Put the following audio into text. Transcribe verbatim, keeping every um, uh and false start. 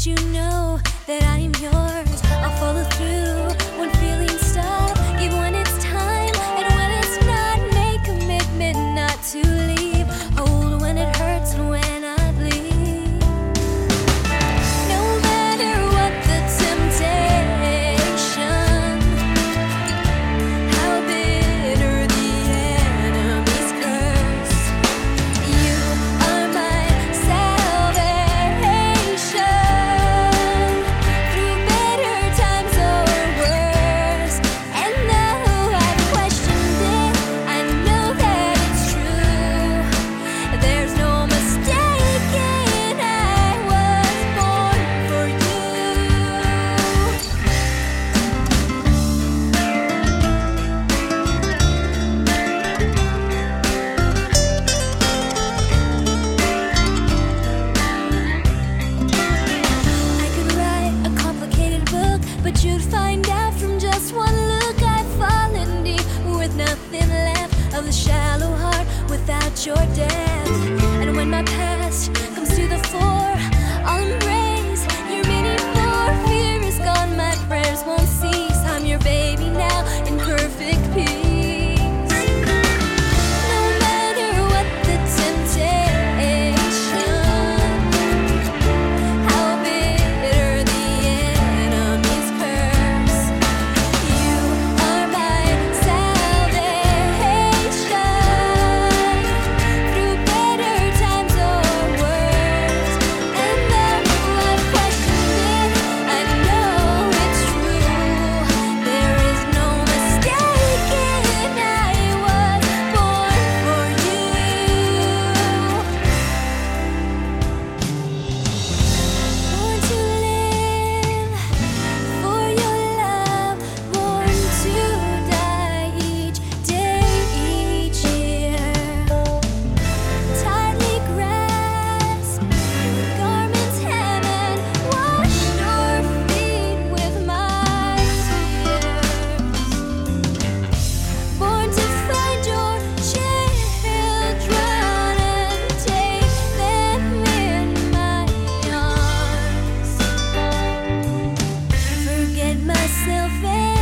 let you know that I am yours. I'll follow through when feelings stop. Give when it's time, and when it's not, make commitment not to leave. Hold when it hurts and when I bleed. No matter what the temptation, how bitter the enemy's curse, you are my salvation. Through better times or worse, and though I've questioned it, I know that it's true. There's no mistaking, I was born for you. I could write a complicated book, but you'd find out from just one look I've fallen deep, with nothing left of the shallow heart without your depth. And when my past comes to the fore, I'll embrace your many more. Fear is gone, my prayers won't cease. I'm your baby now in perfect peace. No matter what the temptation, how bitter the enemy's curse, you are my salvation. Through better times or worse, and though I've questioned it, I know it's true. There is no mistaking, I was born for you. Born to live for your love, born to die each day, each year. Tightly grasp your garment's hem and wash your feet with my tears. Born to find your children and take them in my arms. Forget myself and